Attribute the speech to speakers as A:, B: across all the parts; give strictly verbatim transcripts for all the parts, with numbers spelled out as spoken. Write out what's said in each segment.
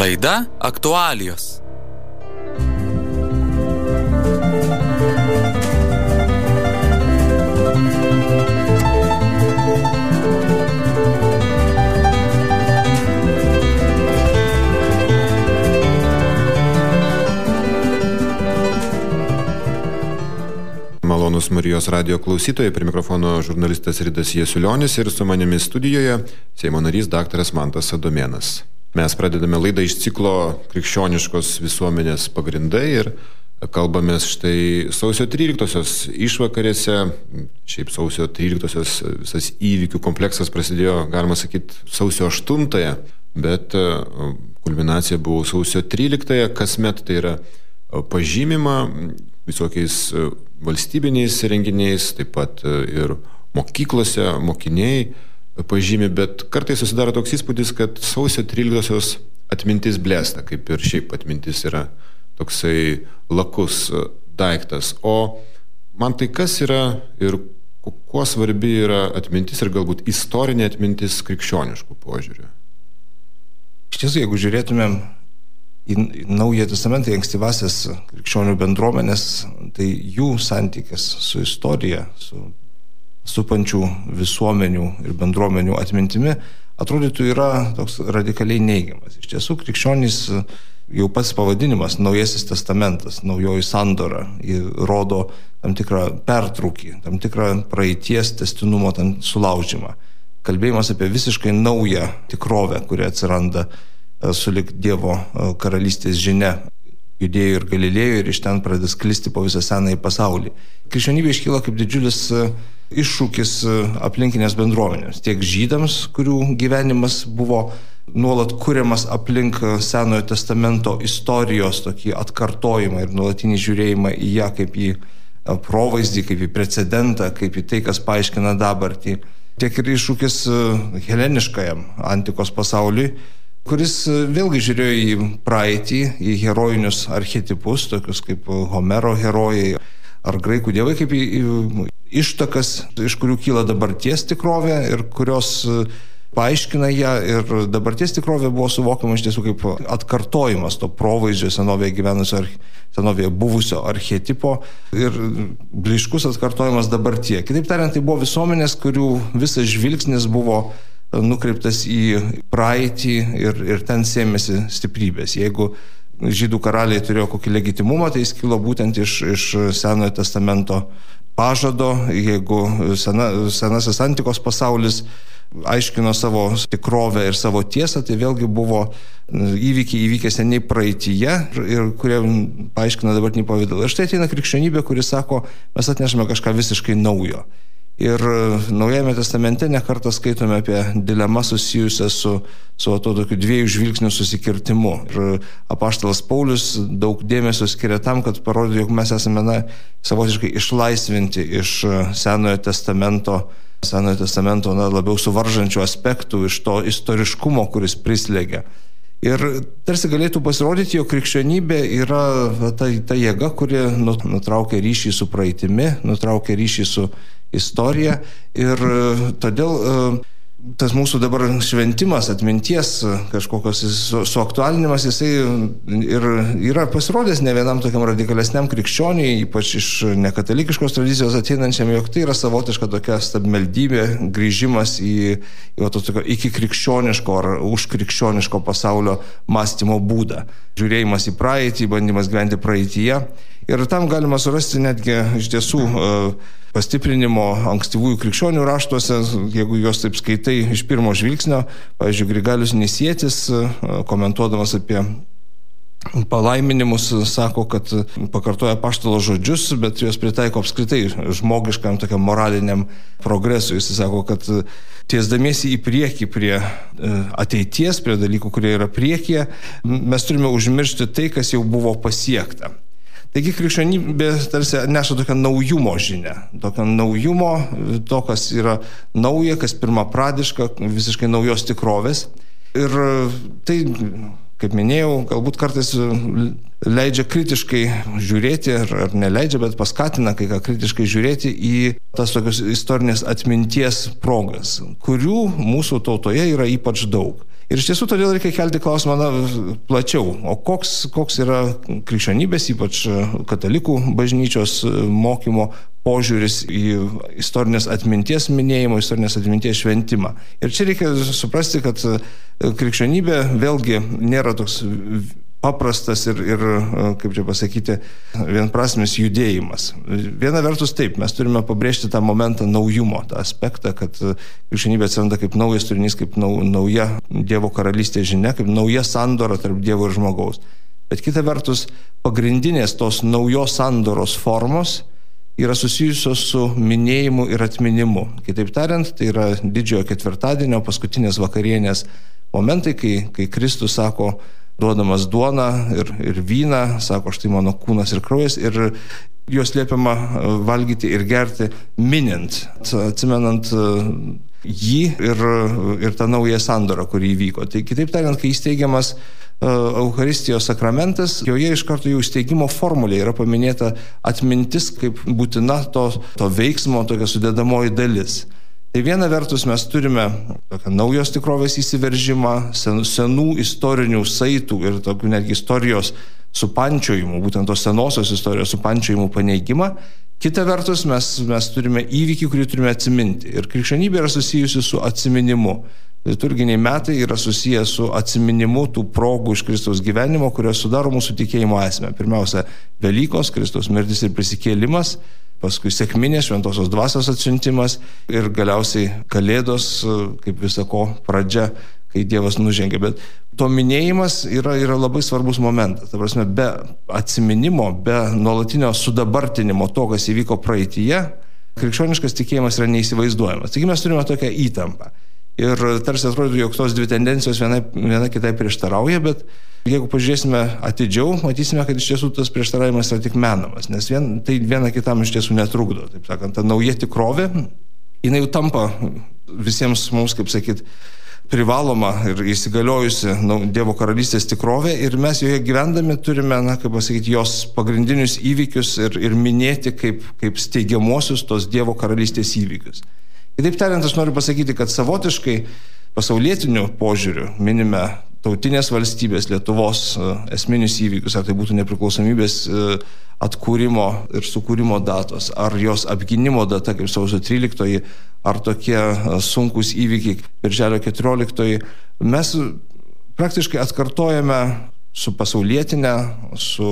A: Laida aktualijos.
B: Malonus Marijos radijo klausytojai, prie mikrofono žurnalistas Ridas Jasiulionis ir su manimi studijoje Seimo narys daktaras Mantas Adomėnas. Mes pradedame laidą iš ciklo Krikščioniškos visuomenės pagrindai ir kalbamės štai sausio tryliktosios išvakarėse. Šiaip sausio tryliktosios visas įvykių kompleksas prasidėjo, galima sakyti, sausio aštuntąją, bet kulminacija buvo sausio tryliktąją. Kasmet tai yra pažymima visokiais valstybiniais renginiais, taip pat ir mokyklose mokiniai pažymi, bet kartais susidaro toks įspūdis, kad sausio tryliktosios atmintis blėsta, kaip ir šiaip atmintis yra toksai lakus daiktas. O man tai kas yra ir kuo svarbi yra atmintis ir galbūt istorinė atmintis krikščioniškų požiūrių?
C: Iš tiesų, jeigu žiūrėtumėm į Naująjį Testamentą, į ankstyvasias krikščionių bendruomenės, tai jų santykis su istorija, su supančių visuomenių ir bendruomenių atmintimi, atrodytų yra toks radikaliai neigiamas. Iš tiesų, krikščionys, jau pats pavadinimas, Naujasis Testamentas, Naujoji sandora, rodo tam tikrą pertrūkį, tam tikrą praeities tęstinumo sulaužymą. Kalbėjimas apie visiškai naują tikrovę, kuri atsiranda sulig Dievo karalystės žinia Judėjoje ir Galilėjoje ir iš ten pradeda sklisti po visą senąjį pasaulį. Krikščionybė iškyla kaip didžiulis iššūkis aplinkinės bendruomenėms, tiek žydams, kurių gyvenimas buvo nuolat kuriamas aplink Senojo testamento istorijos tokį atkartojimą ir nuolatinį žiūrėjimą į ją kaip į provaizdį, kaip į precedentą, kaip į tai, kas paaiškina dabartį, tiek ir iššūkis heleniškajam antikos pasauliui, kuris vėlgi žiūrėjo į praeitį, į herojinius archetipus, tokius kaip Homero herojai ar graikų dievai, kaip į ištakas, iš kurių kyla dabarties tikrovė ir kurios paaiškina ją, ir dabarties tikrovė buvo suvokiama iš tiesų kaip atkartojimas to provaizdžio senovėje gyvenusio, senovėje buvusio archetipo ir blyškus atkartojimas dabartyje. Kitaip tariant, tai buvo visuomenės, kurių visas žvilgsnis buvo nukreiptas į praeitį ir, ir ten sėmėsi stiprybės. Jeigu žydų karaliai turėjo kokį legitimumą, tai jis kilo būtent iš, iš Senojo testamento pažado. Jeigu sena, senasis antikos pasaulis aiškino savo tikrovę ir savo tiesą, tai vėlgi buvo įvykiai įvykę seniai praeityje ir kurie paaiškina dabartinį pavidalą. Ir štai ateina krikščionybė, kuris sako, mes atnešame kažką visiškai naujo. Ir Naujajame testamente nekartą skaitome apie dilemą susijusią su, su to tokiu dviejų žvilgsnių susikirtimu. Ir apaštalas Paulius daug dėmesio skiria tam, kad parodė, jog mes esame na, savotiškai išlaisvinti iš Senojo testamento, Senojo testamento na, labiau suvaržančių aspektų, iš to istoriškumo, kuris prislėgia. Ir tarsi galėtų pasirodyti, jog krikščionybė yra ta, ta jėga, kuri nutraukia ryšį su praeitimi, nutraukia ryšį su istorija, ir todėl tas mūsų dabar šventimas, atminties kažkokios suaktualinimas, jisai ir yra pasirodęs ne vienam tokiam radikalesniam krikščioniui, ypač iš nekatalikiškos tradicijos ateinančiam, jog tai yra savotiška tokia stabmeldybė, grįžimas į, į to, tokio, iki krikščioniško ar už krikščioniško pasaulio mąstymo būdą. Žiūrėjimas į praeitį, bandymas gyventi praeityje. Ir tam galima surasti netgi iš tiesų pastiprinimo ankstyvųjų krikščionių raštuose, jeigu juos taip skaitai iš pirmo žvilgsnio. Pavyzdžiui, Grigalius Nisietis, komentuodamas apie palaiminimus, sako, kad pakartoja apaštalo žodžius, bet juos pritaiko apskritai žmogiškam tokiam moraliniam progresui. Jis sako, kad tiesdamiesi į priekį prie ateities, prie dalykų, kurie yra priekyje, mes turime užmiršti tai, kas jau buvo pasiekta. Taigi krikščionybė tarsi neša tokią naujumo žinią, tokią naujumo, to, kas yra nauja, kas pirmapradiška, visiškai naujos tikrovės. Ir tai, kaip minėjau, galbūt kartais leidžia kritiškai žiūrėti, ar, ar neleidžia, bet paskatina kai ką kritiškai žiūrėti į tas tokios istorinės atminties progas, kurių mūsų tautoje yra ypač daug. Ir iš tiesų todėl reikia kelti klausimą na, plačiau, o koks, koks yra krikščionybės, ypač katalikų bažnyčios mokymo požiūris į istorinės atminties minėjimą, istorinės atminties šventimą. Ir čia reikia suprasti, kad krikščionybė vėlgi nėra toks paprastas ir, ir, kaip čia pasakyti, vienprasmis judėjimas. Viena vertus taip, mes turime pabrėžti tą momentą naujumo, tą aspektą, kad krikščionybė atsiranda kaip naujas turinys, kaip nau, nauja Dievo karalystės žinia, kaip nauja sandora tarp Dievo ir žmogaus. Bet kita vertus, pagrindinės tos naujos sandoros formos yra susijusios su minėjimu ir atminimu. Kitaip tariant, tai yra didžiojo ketvirtadienio paskutinės vakarienės momentai, kai, kai Kristus sako, duodamas duoną ir, ir vyną, sako, štai mano kūnas ir kraujas, ir juos liepiama valgyti ir gerti minint, atsimenant jį ir, ir tą naują sandorą, kurį įvyko. Tai kitaip tariant, kai įsteigiamas Eucharistijos sakramentas, joje iš karto jau įsteigimo formulė yra paminėta atmintis kaip būtina to, to veiksmo, tokia sudedamoji dalis. Tai viena vertus mes turime tokią naujos tikrovės įsiveržimą, senų, senų istorinių saitų ir tokių netgi istorijos supančiojimų, būtent tos senosios istorijos supančiojimų paneigimą. Kita vertus mes, mes turime įvykį, kurį turime atsiminti. Ir krikščionybė yra susijusi su atsiminimu. Liturginiai metai yra susiję su atsiminimu tų progų iš Kristaus gyvenimo, kurios sudaro mūsų tikėjimo esmę. Pirmiausia, Velykos, Kristaus mirtis ir prisikėlimas, paskui sekminė, šventosios dvasios atsiuntimas ir galiausiai Kalėdos, kaip visako pradžia, kai Dievas nužengė. Bet to minėjimas yra, yra labai svarbus momentas. Ta prasme, be atsiminimo, be nuolatinio sudabartinimo to, kas įvyko praeityje, krikščioniškas tikėjimas yra neįsivaizduojamas. Taigi mes turime tokią įtampą. Ir tarsi atrodo, jog tos dvi tendencijos viena, viena kitai prieštarauja, bet jeigu pažiūrėsime atidžiau, matysime, kad iš tiesų tas prieštaravimas yra tik menamas, nes vien, tai viena kitam iš tiesų netrukdo. Taip sakant, ta nauja tikrovė, jinai jau tampa visiems mums, kaip sakyt, privaloma ir įsigaliojusi Dievo karalystės tikrovė ir mes joje gyvendami turime, na, kaip pasakyti, jos pagrindinius įvykius ir, ir minėti kaip, kaip steigiamuosius tos Dievo karalystės įvykius. Kitaip tariant, aš noriu pasakyti, kad savotiškai pasaulietiniu požiūriu minime tautinės valstybės Lietuvos esminius įvykius, ar tai būtų nepriklausomybės atkūrimo ir sukūrimo datos, ar jos apgynimo data, kaip sausio tryliktoji, ar tokie sunkus įvykiai, birželio keturioliktoji. Mes praktiškai atkartojame su pasaulietinė, su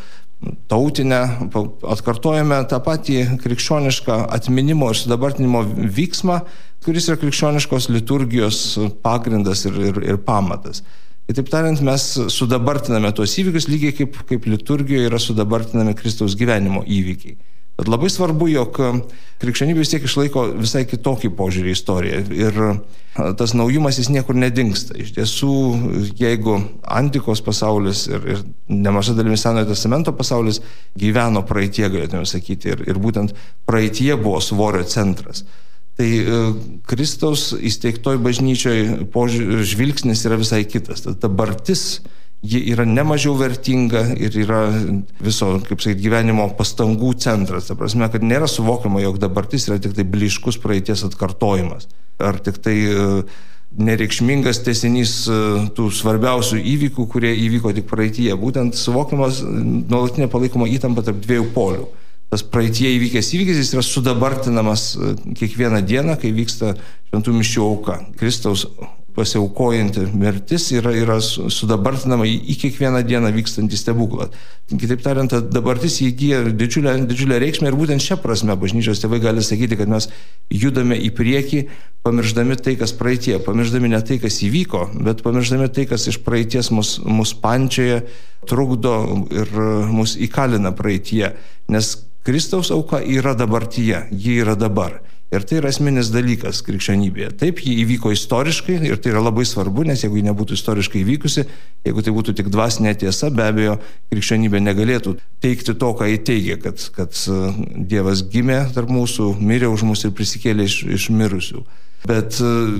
C: tautinę, atkartojame tą patį krikščionišką atminimo ir sudabartinimo vyksmą, kuris yra krikščioniškos liturgijos pagrindas ir, ir, ir pamatas. Kitaip tariant, mes sudabartiname tuos įvykius lygiai kaip, kaip liturgijoje yra sudabartinami Kristaus gyvenimo įvykiai. Bet labai svarbu, jog krikščionybė vis tiek išlaiko visai kitokį požiūrį į istoriją ir tas naujumas jis niekur nedingsta. Iš tiesų, jeigu antikos pasaulis ir, ir nemaža dalimi Senojo testamento pasaulis gyveno praeitie, galėtume sakyti, ir, ir būtent praeitie buvo svorio centras, tai Kristaus įsteigtoj bažnyčioj požiūrį žvilgsnis yra visai kitas. Ta dabartis ji yra nemažiau vertinga ir yra viso, kaip sakyti, gyvenimo pastangų centras. Ta prasme, kad nėra suvokiama, jog dabartis yra tik tai blyškus praeities atkartojimas. Ar tik tai nereikšmingas tęsinys tų svarbiausių įvykių, kurie įvyko tik praeityje. Būtent suvokiamas nuolatinė palaikoma įtampa tarp dviejų polių. Tas praeitie įvykęs įvykis, jis yra sudabartinamas kiekvieną dieną, kai vyksta šventų mišių auka. Kristaus pasiaukojanti mirtis yra, yra sudabartinama į, į kiekvieną dieną vykstantį stebuklą. Kitaip tariant, dabartis įgyja didžiulę, didžiulę reikšmę ir būtent šią prasme bažnyčios tėvai gali sakyti, kad mes judame į priekį, pamirždami tai, kas praeitie, pamirždami ne tai, kas įvyko, bet pamirždami tai, kas iš praeities mus, mus pančioja, trukdo ir mus įkalina praeitie. Nes Kristaus auka yra dabartyje, ji yra dabar. Ir tai yra esminis dalykas krikščionybėje. Taip, ji įvyko istoriškai ir tai yra labai svarbu, nes jeigu ji nebūtų istoriškai įvykusi, jeigu tai būtų tik dvasinė tiesa, be abejo, krikščionybė negalėtų teikti to, ką ji teigia, kad, kad Dievas gimė tarp mūsų, mirė už mus ir prisikėlė iš, iš mirusių. Bet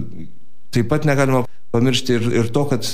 C: taip pat negalima pamiršti ir, ir to, kad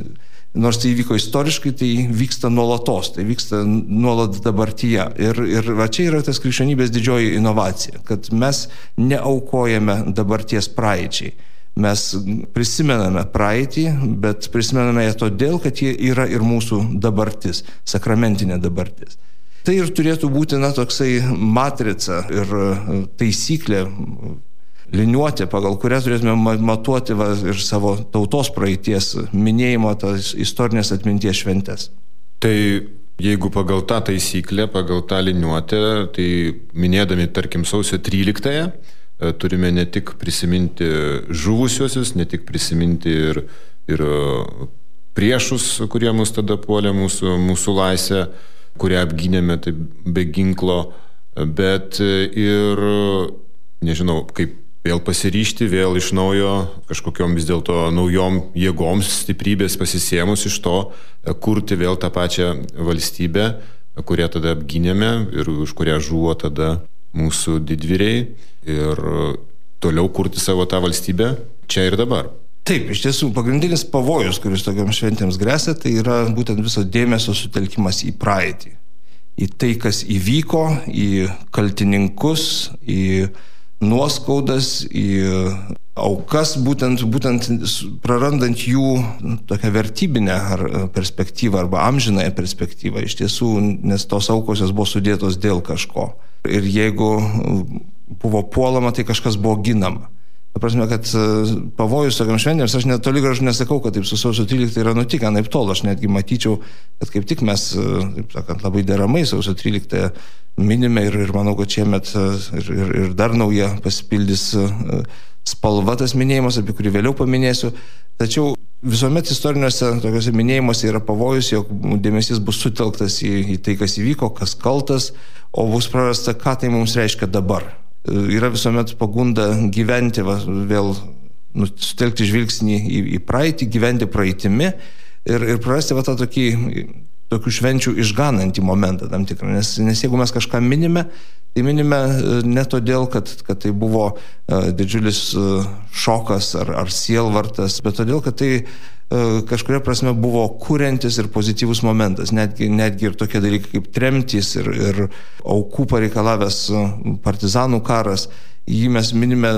C: nors tai įvyko istoriškai, tai vyksta nuolatos, tai vyksta nuolat dabartyje. Ir, ir va čia yra tas krikščionybės didžioji inovacija, kad mes neaukojame dabarties praeičiai. Mes prisimename praeitį, bet prisimename ją todėl, kad ji yra ir mūsų dabartis, sakramentinė dabartis. Tai ir turėtų būti, na, toksai matrica ir taisyklė, liniuotė, pagal kurią turėtume matuoti va, ir savo tautos praeities minėjimo, tas istorinės atminties šventes.
B: Tai jeigu pagal tą taisyklę, pagal tą liniuotę, tai minėdami, tarkim, sausio tryliktąją, turime ne tik prisiminti žuvusiuosius, ne tik prisiminti ir, ir priešus, kurie mus tada puolė mūsų, mūsų laisvę, kurią apgynėme taip, be ginklo, bet ir, nežinau, kaip vėl pasiryžti, vėl iš naujo kažkokiom vis dėlto naujom jėgoms stiprybės pasisėmus iš to, kurti vėl tą pačią valstybę, kurią tada apgynėme ir už kurią žuvo tada mūsų didvyriai ir toliau kurti savo tą valstybę čia ir dabar.
C: Taip, iš tiesų, pagrindinis pavojus, kuris tokiam šventėms gresia, tai yra būtent viso dėmesio sutelkimas į praeitį. Į tai, kas įvyko, į kaltininkus, į nuoskaudas, į aukas, būtent, būtent prarandant jų tokią vertybinę ar perspektyvą arba amžinąją perspektyvą. Iš tiesų, nes tos aukos buvo sudėtos dėl kažko. Ir jeigu buvo puolama, tai kažkas buvo ginama. Ta prasme, kad pavojus tokiam šventėms, aš net toli gražu nesakau, kad taip su sausio trylikta yra nutikę, naip tol, aš netgi matyčiau, kad kaip tik mes, taip sakant, labai deramai sausio tryliktąją minime ir, ir manau, kad šiemet ir, ir, ir dar nauja pasipildys spalva tas minėjimas, apie kurį vėliau paminėsiu. Tačiau visuomet istoriniuose tokiuose minėjimuose yra pavojus, jog dėmesys bus sutelktas į, į tai, kas įvyko, kas kaltas, o bus prarasta, ką tai mums reiškia dabar. Yra visuomet pagunda gyventi, va, vėl nu, sutelkti žvilgsnį į, į praeitį, gyventi praeitimi ir, ir prarasti va, tą tokį, tokių švenčių išganantį momentą tam tikrą. Nes, nes jeigu mes kažką minime, tai minime ne todėl, kad, kad tai buvo uh, didžiulis uh, šokas ar, ar sielvartas, bet todėl, kad tai uh, kažkuria prasme buvo kuriantis ir pozityvus momentas. Netgi, netgi ir tokie dalykai kaip tremtys ir, ir aukų pareikalavęs partizanų karas, jį mes minime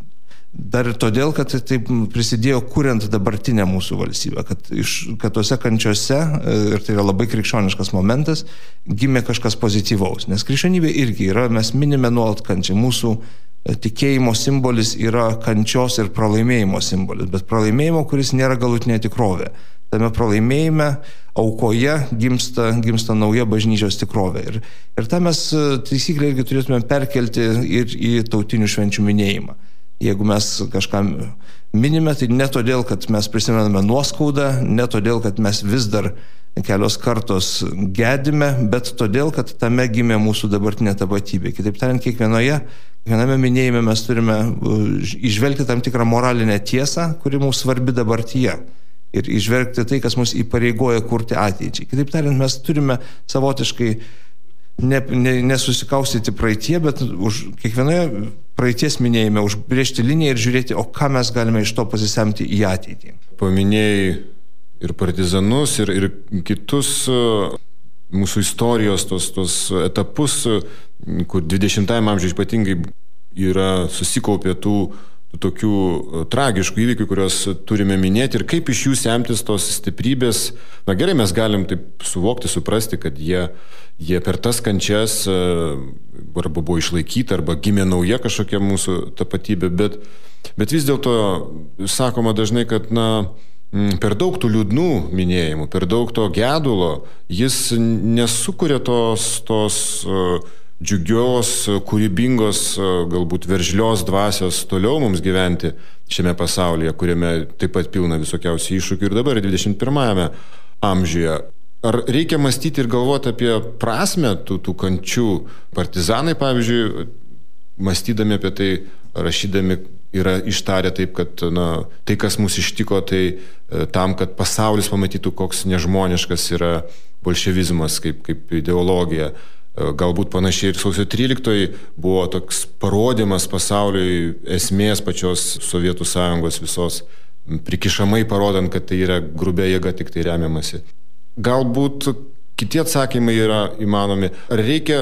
C: dar ir todėl, kad taip prisidėjo kuriant dabartinę mūsų valstybę, kad, iš, kad tose kančiose, ir tai yra labai krikščioniškas momentas, gimė kažkas pozityvaus. Nes krikščionybė irgi yra, mes minime nuolat kančią. Mūsų tikėjimo simbolis yra kančios ir pralaimėjimo simbolis, bet pralaimėjimo, kuris nėra galutinė tikrovė. Tame pralaimėjime, aukoje gimsta, gimsta nauja bažnyčios tikrovė. Ir, ir tą mes taisyklę irgi turėtume perkelti ir į tautinių švenčių minėjimą. Jeigu mes kažką minime, tai ne todėl, kad mes prisimename nuoskaudą, ne todėl, kad mes vis dar kelios kartos gedime, bet todėl, kad tame gimė mūsų dabartinė tapatybė. Kitaip tariant, kiekvienoje, kiekviename minėjime mes turime išvelgti tam tikrą moralinę tiesą, kuri mums svarbi dabartyje. Ir išvelgti tai, kas mus įpareigoja kurti ateičiai. Kitaip tariant, mes turime savotiškai ne, ne, nesusikaustyti praeitie, bet už kiekvienoje praeities minėjime užbrėžti liniją ir žiūrėti, o ką mes galime iš to pasisemti į ateitį.
B: Paminėjai ir partizanus, ir, ir kitus mūsų istorijos tos, tos etapus, kur dvidešimtajame amžiuje ypatingai yra susikaupę tų tokių tragiškų įvykių, kuriuos turime minėti ir kaip iš jų semtis tos stiprybės. Na gerai, mes galim taip suvokti, suprasti, kad jie, jie per tas kančias arba buvo išlaikyti, arba gimė nauja kažkokia mūsų tapatybė, bet, bet vis dėlto sakoma dažnai, kad na, per daug tų liūdnų minėjimų, per daug to gedulo, jis nesukuria tos, tos džiugios, kūrybingos, galbūt veržlios dvasios toliau mums gyventi šiame pasaulyje, kuriame taip pat pilna visokiausių iššūkių ir dabar dvidešimt pirmajame amžiuje. Ar reikia mąstyti ir galvoti apie prasmę tų, tų kančių? Partizanai, pavyzdžiui, mąstydami apie tai, rašydami, yra ištarę taip, kad na, tai, kas mus ištiko, tai tam, kad pasaulis pamatytų, koks nežmoniškas yra bolševizmas kaip, kaip ideologija. Galbūt panašiai ir sausio tryliktoji buvo toks parodymas pasauliui esmės pačios Sovietų sąjungos visos, prikišamai parodant, kad tai yra grubia jėga tik tai remiamasi. Galbūt kiti atsakymai yra įmanomi. Ar reikia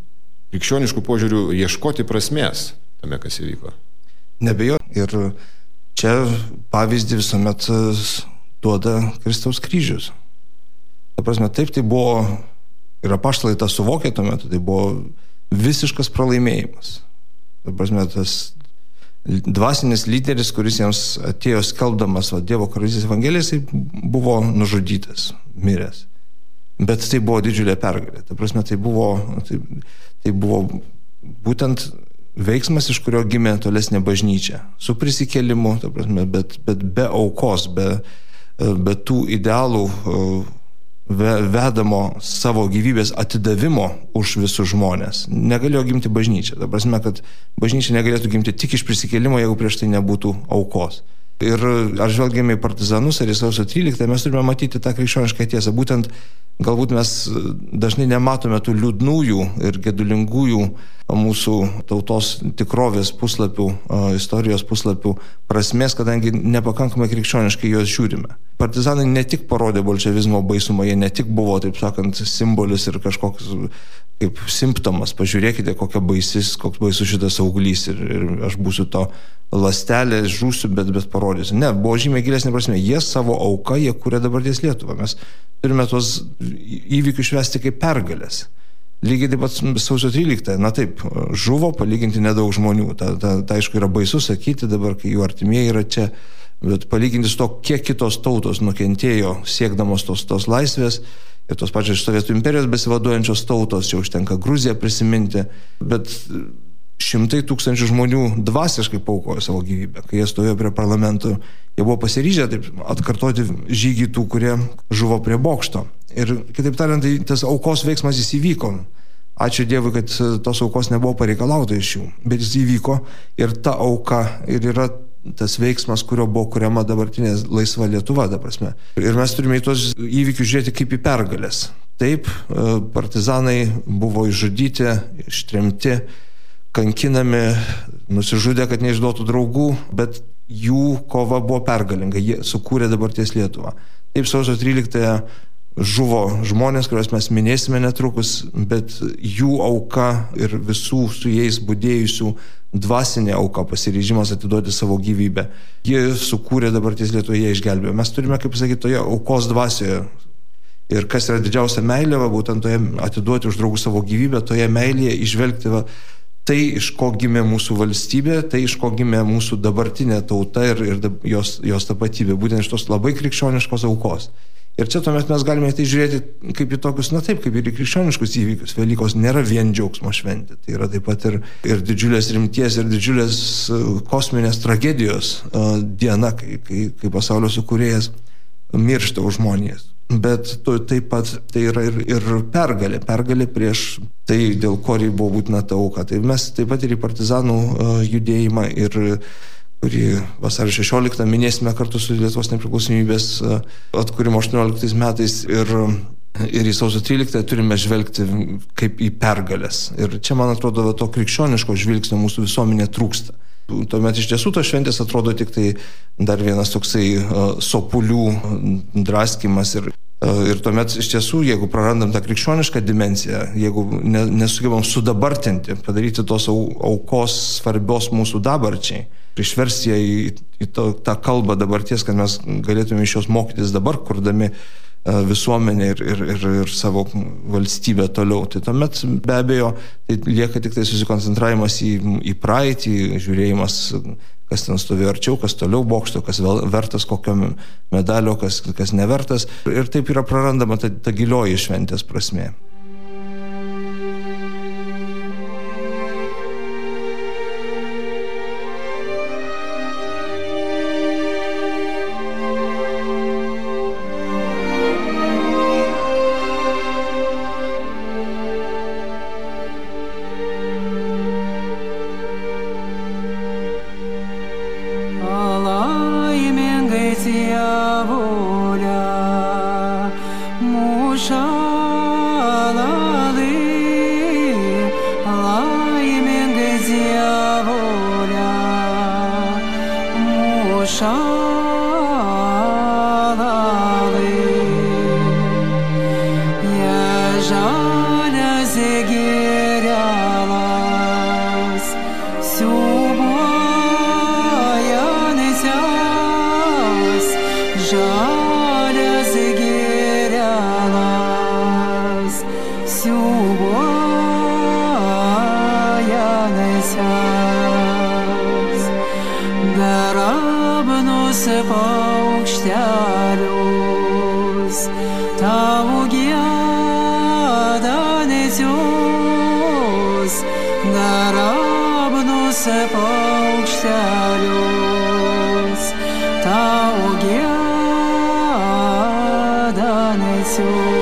B: krikščioniškų požiūrių ieškoti prasmės tame, kas įvyko?
C: Nebejo. Ir čia pavyzdį visuomet duoda Kristaus kryžius. Ta prasme, taip tai buvo, ir apaštalai tą suvokė tuo metu, tai buvo visiškas pralaimėjimas. Ta prasme, tas dvasinis lyderis, kuris jiems atėjo skelbdamas va, Dievo karalystės evangeliją, jisai buvo nužudytas, miręs. Bet tai buvo didžiulė pergalė. Ta prasme, tai buvo, tai, tai buvo būtent veiksmas, iš kurio gimė tolesnė bažnyčia. Su prisikėlimu, ta prasme, bet, bet be aukos, be, be tų idealų vedamo savo gyvybės atidavimo už visus žmonės. Negalėjo gimti bažnyčia. Ta prasme, kad bažnyčia negalėtų gimti tik iš prisikėlimo, jeigu prieš tai nebūtų aukos. Ir ar žvelgiame į partizanus, ar į sausio tryliktąją, mes turime matyti tą krikščionišką tiesą. Būtent galbūt mes dažnai nematome tų liūdnųjų ir gedulingųjų mūsų tautos tikrovės puslapių, istorijos puslapių prasmės, kadangi nepakankamai krikščioniškai juos žiūrime. Partizanai ne tik parodė bolševizmo baisumą, jie ne tik buvo, taip sakant, simbolis ir kažkoks kaip simptomas. Pažiūrėkite, kokia baisis, koks baisus šitas auglys ir, ir aš būsiu to lastelė, žūsiu, bet, bet parodysiu. Ne, buvo žymiai gilesnė prasme. Jie savo auką, jie kūrė dabarties Lietuvą. Mes turime tuos įvykius švęsti kaip pergalės. Lygiai taip pat sausio tryliktąją, na taip, žuvo palyginti nedaug žmonių. Ta, ta, ta aišku yra baisu sakyti dabar, kai jų artimieji yra čia, bet palyginti su to, kiek kitos tautos nukentėjo siekdamos tos, tos laisvės ir tos pačios iš Sovietų imperijos besivaduojančios tautos, čia užtenka Gruziją prisiminti, bet šimtai tūkstančių žmonių dvasiškai paaukojo savo gyvybę, kai jie stovėjo prie parlamentų, jie buvo pasiryžę taip atkartoti žygį tų, kurie žuvo prie bokšto. Ir kitaip tariant, tai tas aukos veiksmas jis įvyko. Ačiū Dievui, kad tos aukos nebuvo pareikalauta iš jų, bet jis įvyko ir ta auka ir yra tas veiksmas, kurio buvo kuriama dabartinė laisva Lietuva, ta prasme. Ir mes turime į tos įvykius žiūrėti kaip į pergalės. Taip, partizanai buvo išžudyti, ištremti, kankinami, nusižudė, kad neišduotų draugų, bet jų kova buvo pergalinga, jie sukūrė dabarties Lietuvą. Taip, sausio tryliktąją žuvo žmonės, kuriuos mes minėsime netrukus, bet jų auka ir visų su jais budėjusių dvasinė auka, pasiryžimas atiduoti savo gyvybę. Jie sukūrė dabarties Lietuvą, jie išgelbėjo. Mes turime, kaip sakyti, toje aukos dvasioje. Ir kas yra didžiausia meilė, va, būtent toje atiduoti už draugų savo gyvybę, toje meilėje išvelgti va, tai, iš ko gimė mūsų valstybė, tai, iš ko gimė mūsų dabartinė tauta ir, ir jos, jos tapatybė, būtent iš tos labai krikščioniškos aukos. Ir čia tuomet mes galime tai žiūrėti kaip į tokius, na taip, kaip ir į krikščioniškus įvykius. Velykos nėra vien džiaugsmo šventė, tai yra taip pat ir, ir didžiulės rimties, ir didžiulės kosminės tragedijos uh, diena, kai, kai, kai pasaulio sukūrėjas miršta už žmonės. Bet to, taip pat tai yra ir, ir pergalė, pergalė prieš tai, dėl ko buvo būtina ta auka. Tai mes taip pat ir į partizanų uh, judėjimą ir kurį vasario šešioliktą minėsime kartu su Lietuvos nepriklausomybės atkūrimo aštuonioliktais metais ir, ir į sausio tryliktąją turime žvelgti kaip į pergalės. Ir čia, man atrodo, to krikščioniško žvilgsnio mūsų visuomenė trūksta. Tuomet iš tiesų tos šventės atrodo tik tai dar vienas toksai uh, sopulių draskimas ir Ir tuomet iš tiesų, jeigu prarandam tą krikščionišką dimensiją, jeigu ne, nesugebam sudabartinti, padaryti tos au, aukos svarbios mūsų dabarčiai, išversti ją į, į to, tą kalbą dabarties, kad mes galėtume iš jos mokytis dabar, kurdami uh, visuomenę ir, ir, ir, ir savo valstybę toliau. Tai tuomet be abejo tai lieka tik tai susikoncentravimas į, į praeitį, žiūrėjimas, kas ten stovėjo arčiau, kas toliau bokšto, kas vertas kokio medalio, kas, kas nevertas. Ir taip yra prarandama ta, ta gilioji šventės prasmė.
D: Siūbuoja, nesia Grabnusi paukštelius, tavo giedanysius, grabnusi paukštelius, tavo giedanysius.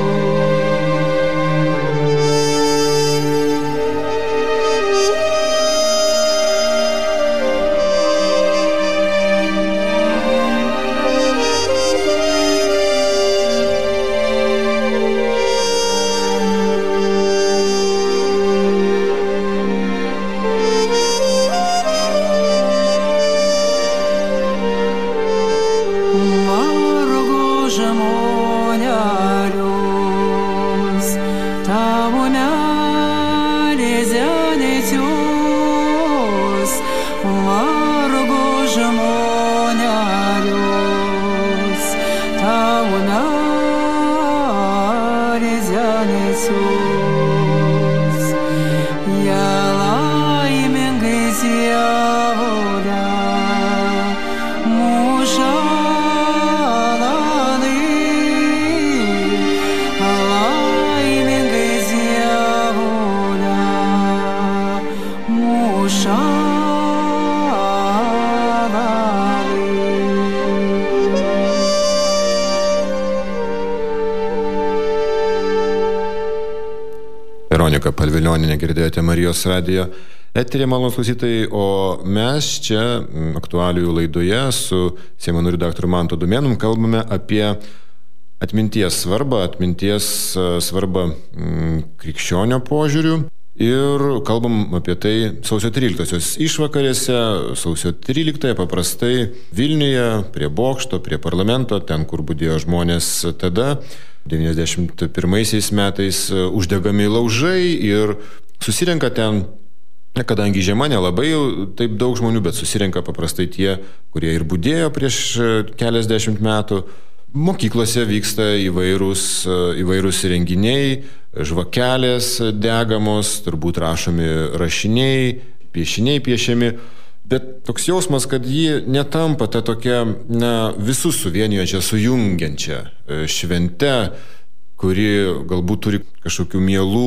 B: Veronika Palvilioninė, girdėjote Marijos radijo eterį, malonūs klausytojai, o mes čia aktualijų laidoje su Seimo nariu daktaru Mantu Adomėnu kalbame apie atminties svarbą, atminties svarbą mm, krikščionio požiūrių ir kalbam apie tai sausio tryliktosios išvakarėse. Sausio tryliktąją paprastai Vilniuje, prie bokšto, prie parlamento, ten, kur budėjo žmonės tada, devyniasdešimt pirmaisiais metais uždegami laužai ir susirenka ten, kadangi žiema nelabai taip daug žmonių, bet susirenka paprastai tie, kurie ir budėjo prieš keliasdešimt metų. Mokyklose vyksta įvairūs, įvairūs renginiai, žvakelės degamos, turbūt rašomi rašiniai, piešiniai piešiami. Bet toks jausmas, kad ji netampa ta tokia na, visus suvienijančia, sujungiančia švente, kuri galbūt turi kažkokių mielų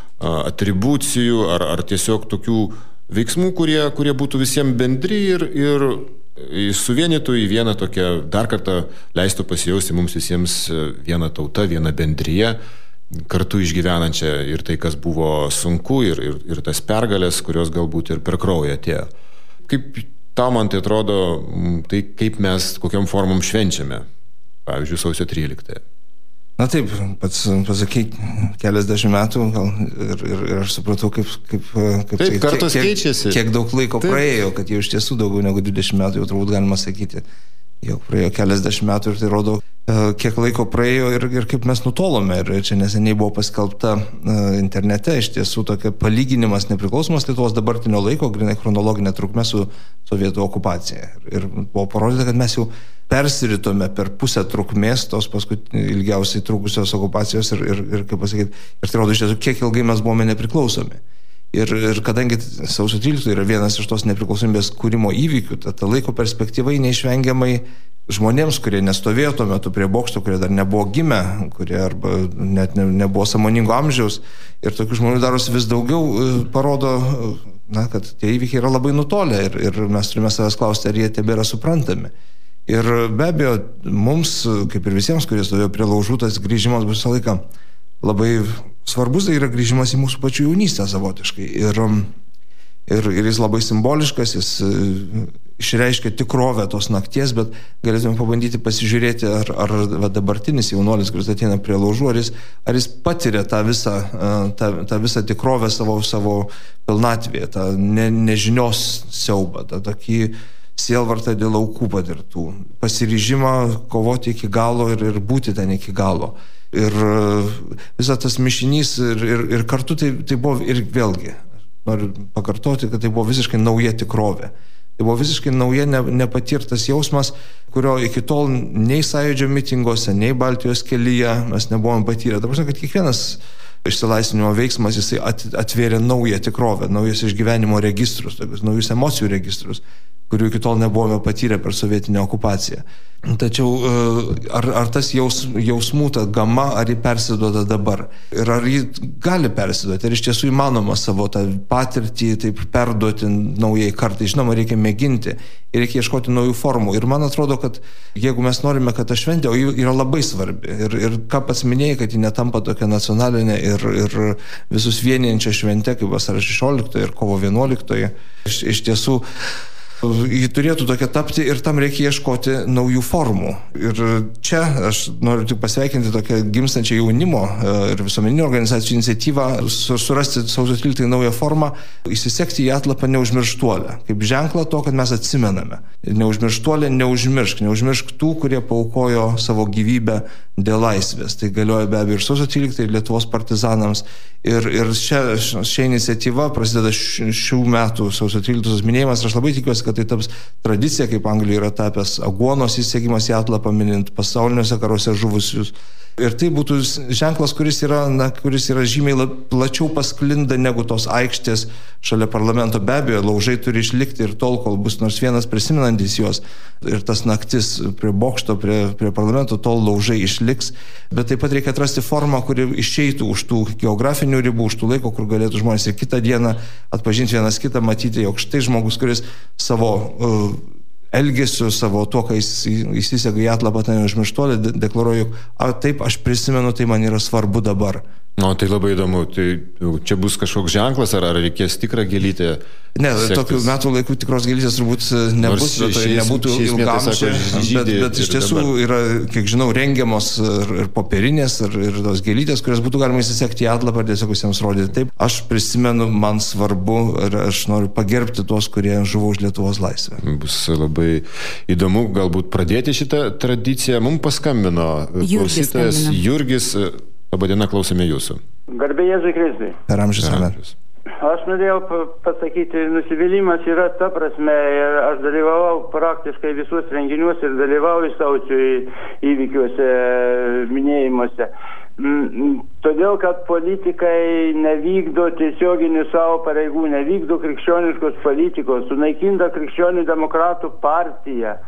B: atribucijų ar, ar tiesiog tokių veiksmų, kurie, kurie būtų visiems bendri ir, ir suvienytų į vieną tokią, dar kartą leistų pasijausti mums visiems vieną tautą, vieną bendriją, kartu išgyvenančią ir tai, kas buvo sunku, ir, ir, ir tas pergalės, kurios galbūt ir per kraują atėjo. Kaip tau, man tai atrodo, tai kaip mes, kokiam formom švenčiame, pavyzdžiui, sausio tryliktąją?
C: Na taip, pats pasakai, keliasdešimt metų gal, ir, ir, ir aš supratau, kaip, kaip, kaip
B: taip,
C: tai,
B: kartos
C: kiek,
B: keičiasi.
C: Kiek daug laiko taip praėjo, kad jau iš tiesų daugiau negu dvidešimt metų, jau turbūt galima sakyti, jau praėjo keliasdešimt metų ir tai rodo, kiek laiko praėjo ir, ir kaip mes nutolome. Ir čia neseniai buvo paskelbta internete iš tiesų tokia palyginimas nepriklausomos Lietuvos dabartinio laiko, grinai chronologinė trukmė su sovietų okupacija. Ir buvo parodyta, kad mes jau persiritome per pusę trukmės tos paskui ilgiausiai trukusios okupacijos ir, ir, ir kaip pasakyti, ir tai rodo iš tiesų, kiek ilgai mes buvome nepriklausomi. Ir, ir kadangi sausio tryliktoji yra vienas iš tos nepriklausomybės kūrimo įvykių, ta, ta laiko perspektyvai neišvengiamai žmonėms, kurie nestovėjo tuo metu prie bokšto, kurie dar nebuvo gimę, kurie arba net ne, nebuvo sąmoningo amžiaus, ir tokių žmonių darosi vis daugiau, parodo, na, kad tie įvykiai yra labai nutolę ir, ir mes turime savęs klausti, ar jie tebėra suprantami. Ir be abejo, mums, kaip ir visiems, kurie stovėjo prie laužų, tas grįžimas bus visą laiką labai svarbus, tai yra grįžimas į mūsų pačių jaunystę savotiškai. Ir, ir, ir jis labai simboliškas, jis išreiškia tikrovę tos nakties, bet galėtume pabandyti pasižiūrėti, ar, ar va, dabartinis jaunuolis, kuris ateina prie laužų, ar jis, ar jis patiria tą visą, tą, tą visą tikrovę savo, savo pilnatvėje, tą ne, nežinios siaubą, tą tokį sielvartą dėl aukų patirtų, pasiryžimą kovoti iki galo ir, ir būti ten iki galo. Ir visas tas mišinys ir, ir, ir kartu tai, tai buvo ir vėlgi, noriu pakartoti, kad tai buvo visiškai nauja tikrovė. Tai buvo visiškai nauja, ne, nepatirtas jausmas, kurio iki tol nei Sąjūdžio mitingose, nei Baltijos kelyje mes nebuvom patyrę. Ta prasme, kad kiekvienas išsilaisvinimo veiksmas jisai at, atvėrė naują tikrovę, naujus išgyvenimo registrus, tokius naujus emocijų registrus, kurių iki tol nebuvome patyrę per sovietinę okupaciją. Tačiau ar, ar tas jaus, jausmų ta gama, ar jį persiduoda dabar? Ir ar jį gali persiduoti? Ar iš tiesų įmanoma savo tą patirtį taip perduoti naujai kartai? Žinoma, reikia mėginti ir reikia ieškoti naujų formų. Ir man atrodo, kad jeigu mes norime, kad ta šventė, o ji yra labai svarbi, ir, ir ką pats minėjai, kad ji netampa tokia nacionalinė ir, ir visus vienijančia šventė, kaip vasario šešioliktoji ir kovo vienuoliktoji, iš, iš tiesų jį turėtų tokia tapti ir tam reikia ieškoti naujų formų. Ir čia aš noriu tik pasveikinti tokią gimstančią jaunimo ir visuomeninių organizacijų iniciatyvą surasti sausio tryliktąją naują formą, įsisekti į atlapą neužmirštuolę, kaip ženklą to, kad mes atsimename. Neužmirštuolė, neužmiršk, neužmiršk tų, kurie paaukojo savo gyvybę dėl laisvės. Tai galioja be abejo ir sausio tryliktąją, ir Lietuvos partizanams. Ir, ir šia, šia iniciatyva prasideda šių metų sausio tryliktosios minėjimas. Aš labai tikiuosi, kad tai taps tradicija, kaip Anglijoje yra tapęs aguonos įsiegimas į atlapą, minint pasauliniuose karuose žuvusius. Ir tai būtų ženklas, kuris yra, na, kuris yra žymiai plačiau pasklinda negu tos aikštės šalia parlamento. Be abejo, laužai turi išlikti ir tol, kol bus nors vienas prisimenantis juos. Ir tas naktis prie bokšto, prie, prie parlamento, tol laužai išliks. Bet taip pat reikia atrasti formą, kuri išeitų už tų geografinių ribų, už tų laiko, kur galėtų žmonės ir kitą dieną atpažinti vienas kitą, matyti, jog štai žmogus, kuris savo uh, elgesiu, savo to, kai jis įsisega į atlapą, tai neužmirštuolį, deklaruoju, ar taip aš prisimenu, tai man yra svarbu dabar.
B: O, tai labai įdomu. Tai čia bus kažkoks ženklas, ar, ar reikės tikrą gėlytę?
C: Ne, tokių metų laikų tikros gėlytės turbūt nebus, bet tai nebūtų ilgamžė, bet, bet iš tiesų dabar yra, kiek žinau, rengiamos ir, ir popierinės, ir, ir tos gėlytės, kurias būtų galima įsisekti į atlapą ir tiesiog visiems rodyti. Taip, aš prisimenu, man svarbu ir aš noriu pagerbti tuos, kurie žuvo už Lietuvos laisvę.
B: Bus labai įdomu galbūt pradėti šitą tradiciją. Mums paskambino klausytojas Jurgis. Labadiena, klausome jūsų.
E: Garbė Jėzui Kristui.
C: Per amžius amen.
E: Aš norėjau pasakyti, nusivylimas yra ta prasme, ir aš dalyvavau praktiškai visus renginiuose ir dalyvauju sausio įvykiuose, minėjimuose. Todėl, kad politikai nevykdo tiesioginių savo pareigų, nevykdo krikščioniškos politikos, sunaikinta krikščionių demokratų partija.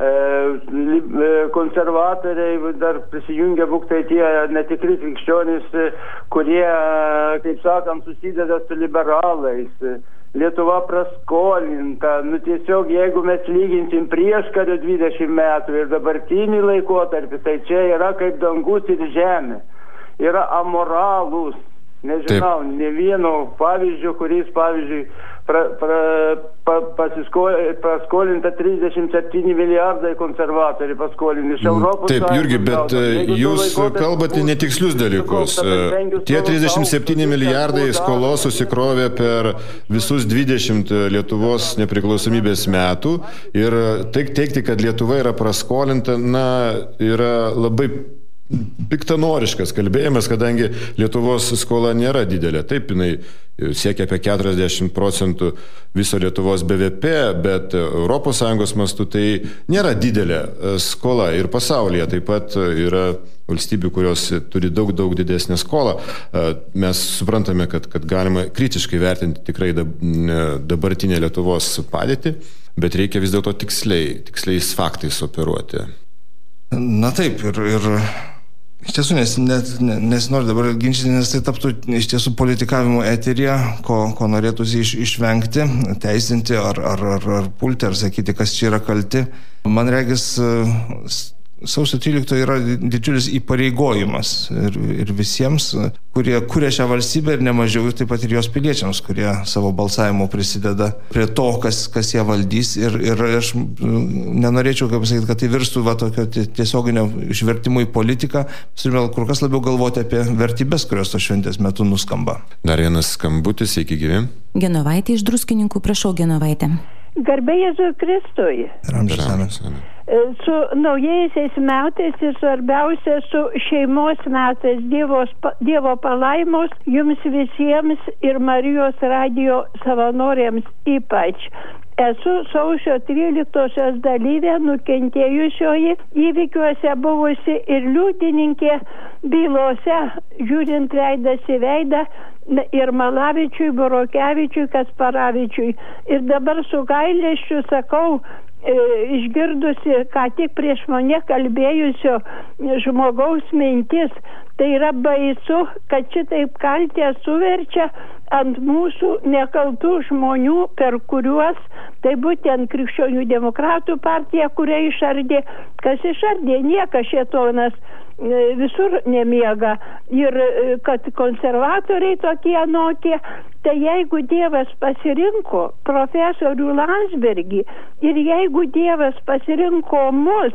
E: Konservatoriai dar prisijungia būktai tie netikri krikščionys, kurie, kaip sakant, susideda su liberalais. Lietuva praskolinta. Nu tiesiog, jeigu mes lyginsim prieškario dvidešimt metų ir dabartinį laikotarpį, tai čia yra kaip dangus ir žemė. Yra amoralūs. Nežinau, Taip. ne vieno pavyzdžio, kuris, pavyzdžiui, pra, pra, pa, paskolinta trisdešimt septyni milijardai konservatoriai paskolinti iš Europos.
B: Taip, Jurgi, bet jūs kalbate netikslius dalykus. Tie trisdešimt septyni milijardai skolos susikrovė per visus dvidešimt Lietuvos nepriklausomybės metų ir teikti, kad Lietuva yra praskolinta, na, yra labai piktanoriškas kalbėjimas, kadangi Lietuvos skola nėra didelė. Taip, jinai siekia apie keturiasdešimt procentų viso Lietuvos B V P, bet Europos Sąjungos mastu tai nėra didelė skola. Ir pasaulyje taip pat yra valstybių, kurios turi daug, daug didesnę skolą. Mes suprantame, kad, kad galima kritiškai vertinti tikrai dabartinę Lietuvos padėtį, bet reikia vis dėlto tiksliai, tiksliais faktais operuoti.
C: Na taip, ir... ir... Iš tiesų, nes, net, nesinori dabar ginčyti, nes tai taptų iš tiesų politikavimo eterija, ko, ko norėtųsi iš, išvengti, teisinti ar, ar, ar, ar pulti, ar sakyti, kas čia yra kalti. Man regis, sausio tryliktoji yra didžiulis įpareigojimas ir, ir visiems, kurie kuria šią valstybę ir nemažiau taip pat ir jos piliečiams, kurie savo balsavimu prisideda prie to, kas, kas ją valdys. Ir, ir aš nenorėčiau, kaip sakyti, kad tai virstų va, tokio tiesioginio išvertimo į politiką. Mes turime kur kas labiau galvoti apie vertybės, kurios to šventės metu nuskamba.
B: Dar vienas skambutis, sveiki gyvi.
F: Genovaitė iš Druskininkų, prašau, Genovaitė.
G: Garbė Jėzui Kristui. Su naujaisiais metais ir svarbiausia su šeimos metais Dievo, Dievo palaimos jums visiems ir Marijos radijo savanoriams ypač. Esu sausio tryliktosios dalyvė, nukentėjusioji įvykiuose buvusi ir liudininkė bylose, žiūrint veidas į veidą, ir Malavičiui, Burokevičiui, Kasparavičiui. Ir dabar su gailesčiu sakau, e, išgirdusi ką tik prieš mane kalbėjusio žmogaus mintis, tai yra baisu, kad šitaip kaltę suverčia ant mūsų nekaltų žmonių, per kuriuos, tai būtent Krikščionių demokratų partija, kurią išardė, kas išardė, niekas šėtonas visur nemiega, ir kad konservatoriai tokie anokie. Tai jeigu Dievas pasirinko profesorių Landsbergį ir jeigu Dievas pasirinko mus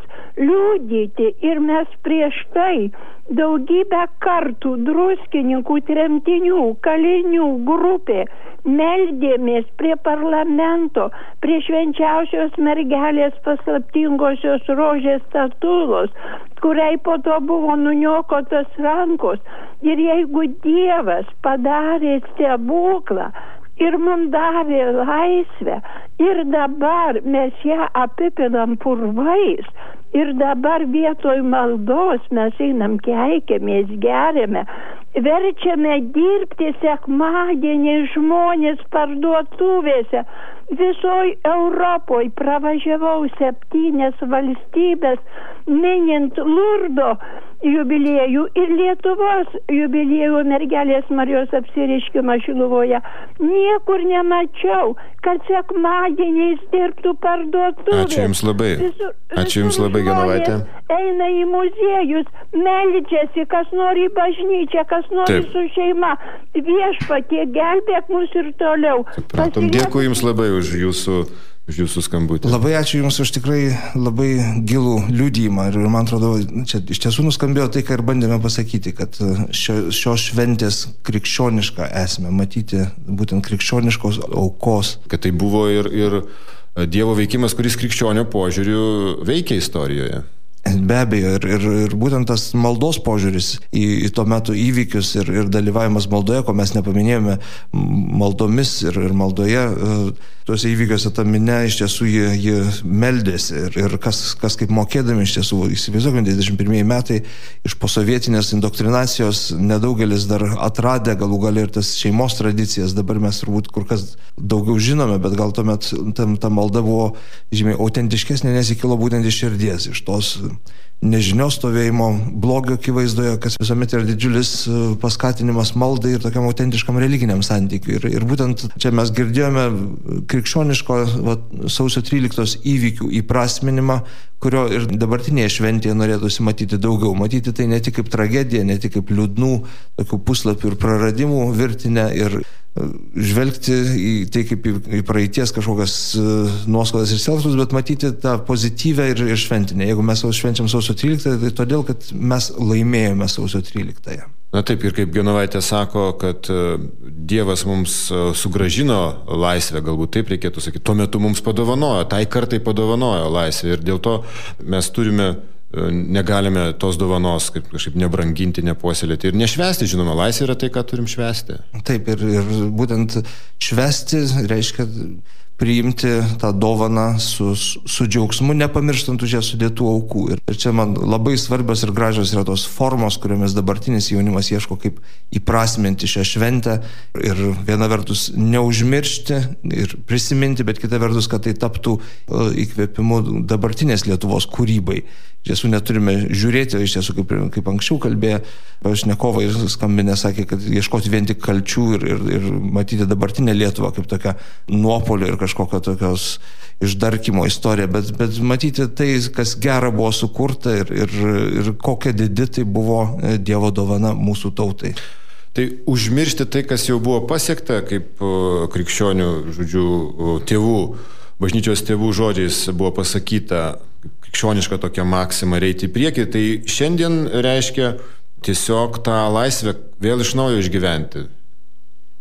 G: liudyti ir mes prieš tai daugybę kartų druskininkų, tremtinių, kalinių grupė meldėmės prie parlamento, prie švenčiausios mergelės paslaptingosios rožės statulos, kuriai po to buvo nuniokotos rankos. Ir jeigu Dievas padarė stebuklą ir mums davė laisvę, ir dabar mes ją apipilam purvais, ir dabar vietoj maldos mes einam keikėmės, geriame, verčiame dirbti sekmadienį žmonės parduotuvėse. Visoj Europoj pravažiavau septynias valstybės, minint Lurdo jubiliejų ir Lietuvos jubiliejų mergelės Marijos apsireiškimą Šiluvoje. Niekur nemačiau, kad sekmadieniais dirbtų parduotuvės.
B: Ačiū Jums labai. Visur, Ačiū Jums labai, Genovaitė.
G: Eina į muziejus, meldžiasi, kas nori į bažnyčią, kas nori Taip. Su šeima. Viešpatie, gelbėk mus ir toliau.
B: Supratom. Pasiliek... Dėkui Jums labai už jūsų, už jūsų skambutį.
C: Labai ačiū Jums už tikrai labai gilų liudijimą. Ir man atrodo, čia iš tiesų nuskambėjo tai, ką ir bandėme pasakyti, kad šio, šios šventės krikščionišką esmę, matyti būtent krikščioniškos aukos.
B: Kad tai buvo ir, ir Dievo veikimas, kuris krikščionio požiūriu veikia istorijoje.
C: Be abejo, ir, ir, ir būtent tas maldos požiūris į, į to metu įvykius ir, ir dalyvavimas maldoje, ko mes nepaminėjome, maldomis ir, ir maldoje, tuose įvykiuose ta minia iš tiesų jie, jie meldėsi ir, ir kas, kas kaip mokėdami iš tiesų, įsivaizduokime, dvidešimt pirmieji metai iš posovietinės indoktrinacijos nedaugelis dar atradė galų gale ir tas šeimos tradicijas, dabar mes turbūt kur kas daugiau žinome, bet gal tuomet ta, ta malda buvo žymiai autentiškesnė, nes įkilo būtent iš širdies, iš tos nežinios stovėjimo, blogio akivaizdoje, kas visuomet yra didžiulis paskatinimas maldai ir tokiam autentiškam religiniam santykiui. Ir, ir būtent čia mes girdėjome krikščioniško va, sausio tryliktos įvykių įprasminimą, kurio ir dabartinėje šventėje norėtųsi matyti daugiau. Matyti tai ne tik kaip tragediją, ne tik kaip liūdnų tokių puslapių ir praradimų virtinę ir žvelgti į tai kaip į, į praeities kažkokias uh, nuoskaudas ir selsus, bet matyti tą pozityvę ir, ir šventinę. Jeigu mes švenčiam sausio tryliktąją, tai todėl, kad mes laimėjome sausio tryliktąją.
B: Na taip, ir kaip Genovaitė sako, kad uh, Dievas mums uh, sugražino laisvę, galbūt taip reikėtų sakyti, tuo metu mums padovanojo, tai kartai padovanojo laisvę ir dėl to mes turime negalime tos dovanos kaip kažkaip nebranginti, nepuoselėti ir nešvęsti, žinoma, laisvė yra tai, ką turim švęsti.
C: Taip, ir, ir būtent švęsti reiškia priimti tą dovaną su, su džiaugsmu, nepamirštant už ją sudėtų aukų. Ir, ir čia man labai svarbios ir gražios yra tos formos, kuriomis dabartinis jaunimas ieško, kaip įprasminti šią šventę ir viena vertus neužmiršti ir prisiminti, bet kita vertus, kad tai taptų įkvėpimu dabartinės Lietuvos kūrybai. Iš tiesų neturime žiūrėti, iš tiesų kaip, kaip anksčiau kalbėjo pašnekovai skambinę, sakė, kad ieškoti vien tik kalčių ir, ir, ir matyti dabartinę Lietuvą kaip tokią nuopolio ir kažkokio tokios išdarkymo istoriją, bet, bet matyti tai, kas gera buvo sukurta ir, ir, ir kokia didi tai buvo Dievo dovana mūsų tautai.
B: Tai užmiršti tai, kas jau buvo pasiekta, kaip krikščionių, žodžiu, tėvų, bažnyčios tėvų žodžiais buvo pasakyta, krikščioniška tokia maksima reiti į priekį, tai šiandien reiškia tiesiog tą laisvę vėl iš naujo išgyventi.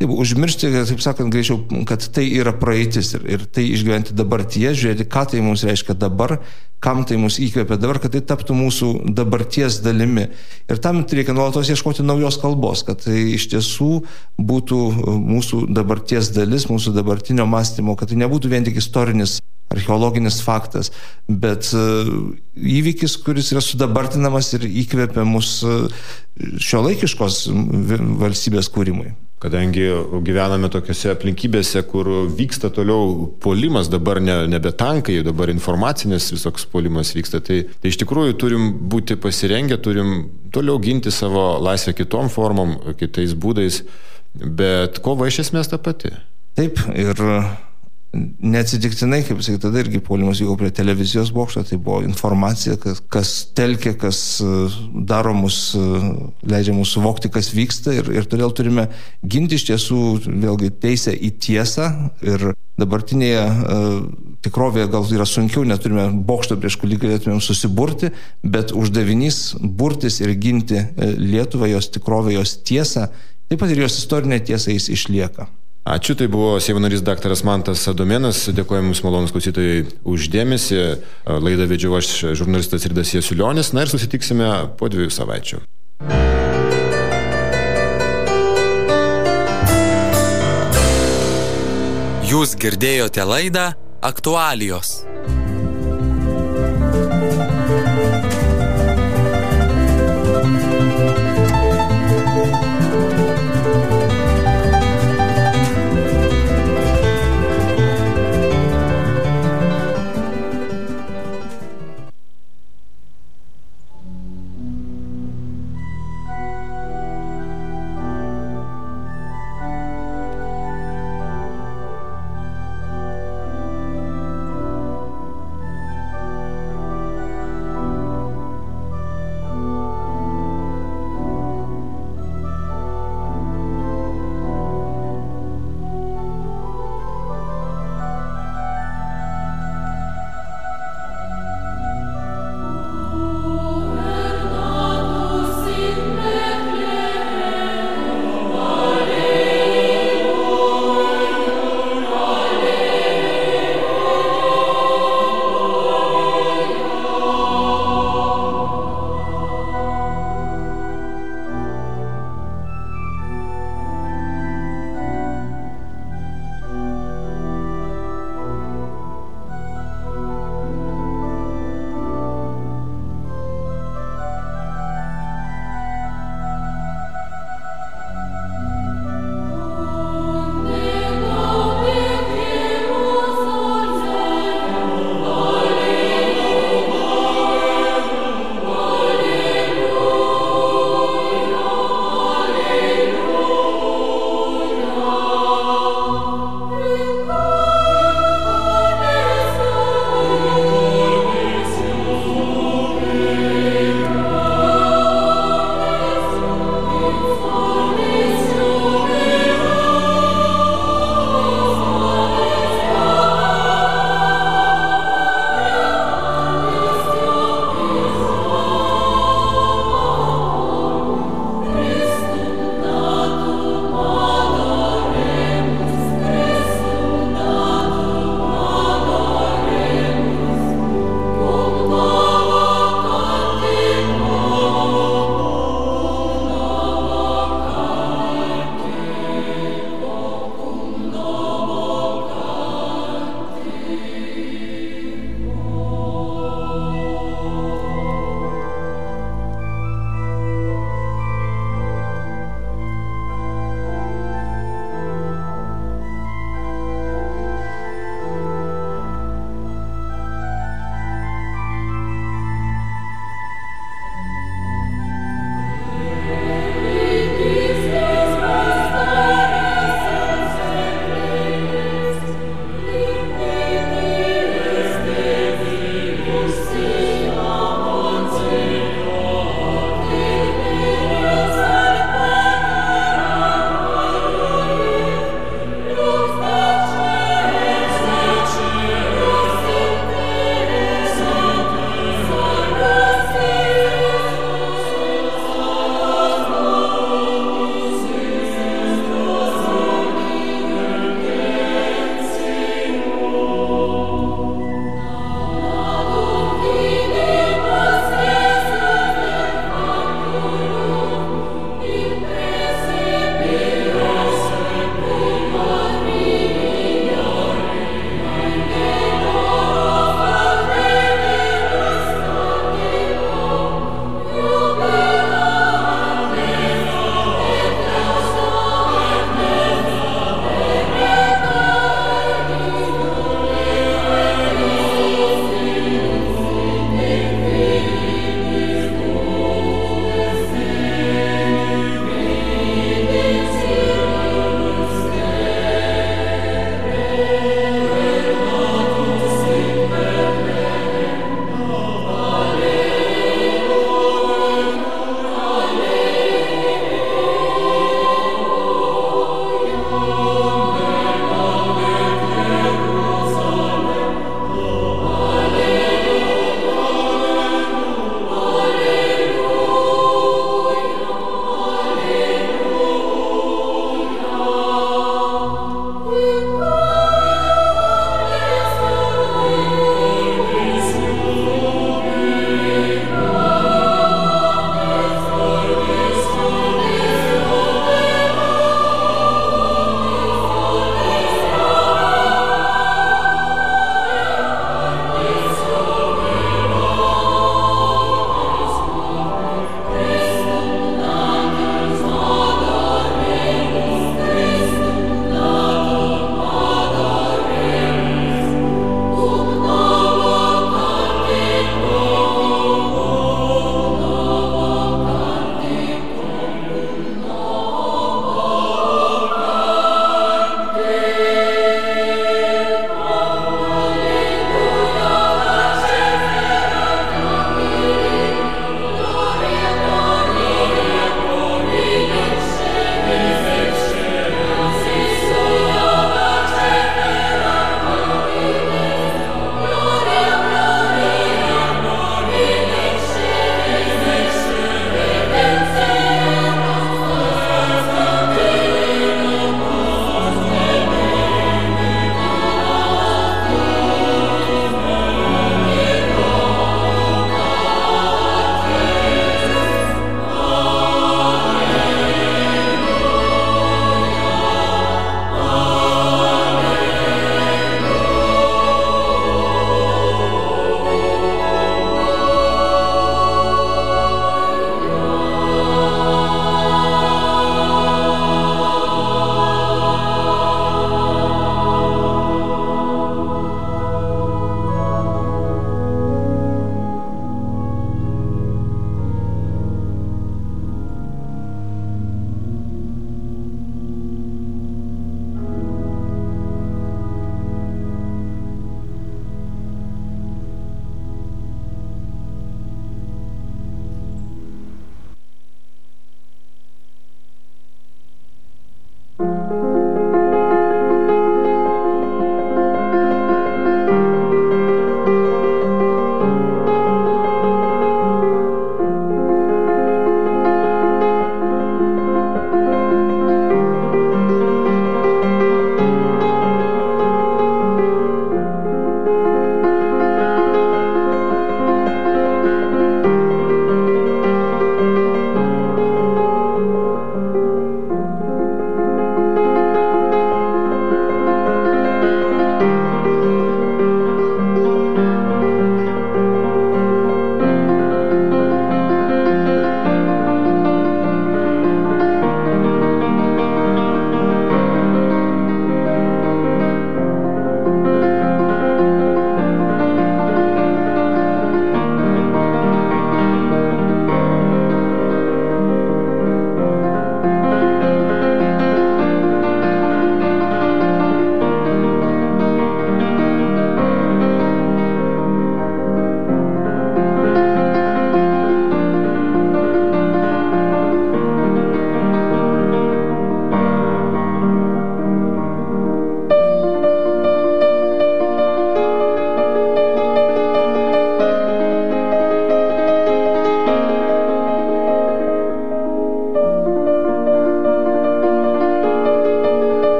C: Taip, užmiršti, taip sakant, greičiau, kad tai yra praeitis ir, ir tai išgyventi dabartyje, žiūrėti, ką tai mums reiškia dabar, kam tai mus įkvėpia dabar, kad tai taptų mūsų dabarties dalimi. Ir tam reikia nuolatos ieškoti naujos kalbos, kad tai iš tiesų būtų mūsų dabarties dalis, mūsų dabartinio mąstymo, kad tai nebūtų vien tik istorinis, archeologinis faktas, bet įvykis, kuris yra sudabartinamas ir įkvėpia mus šiuolaikiškos valstybės kūrimui.
B: Kadangi gyvename tokiose aplinkybėse, kur vyksta toliau puolimas, dabar ne, nebe tankai, dabar informacinis visoks puolimas vyksta, tai, tai iš tikrųjų turim būti pasirengę, turim toliau ginti savo laisvę kitom formom, kitais būdais, bet kova iš esmės ta pati.
C: Taip, ir neatsitiktinai, kaip sakyti, tada irgi puolimas vyko prie televizijos bokšto, tai buvo informacija, kas, kas telkia, kas daro mus, leidžia mus suvokti, kas vyksta ir, ir todėl turime ginti iš tiesų vėlgi teisę į tiesą ir dabartinėje uh, tikrovėje gal yra sunkiau, neturime bokšto, prieš kurį galėtumėm susiburti, bet uždavinys burtis ir ginti Lietuvą, jos tikrovę, jos tiesą, taip pat ir jos istorinė tiesa jis išlieka.
B: Ačiū, tai buvo Seimo narys daktaras Mantas Adomėnas, dėkoju Jums malonūs klausytojai už dėmesį, laidą vedžiau aš žurnalistas Ridas Jasiulionis, na ir susitiksime po dviejų savaičių.
A: Jūs girdėjote laidą Aktualijos.
H: Você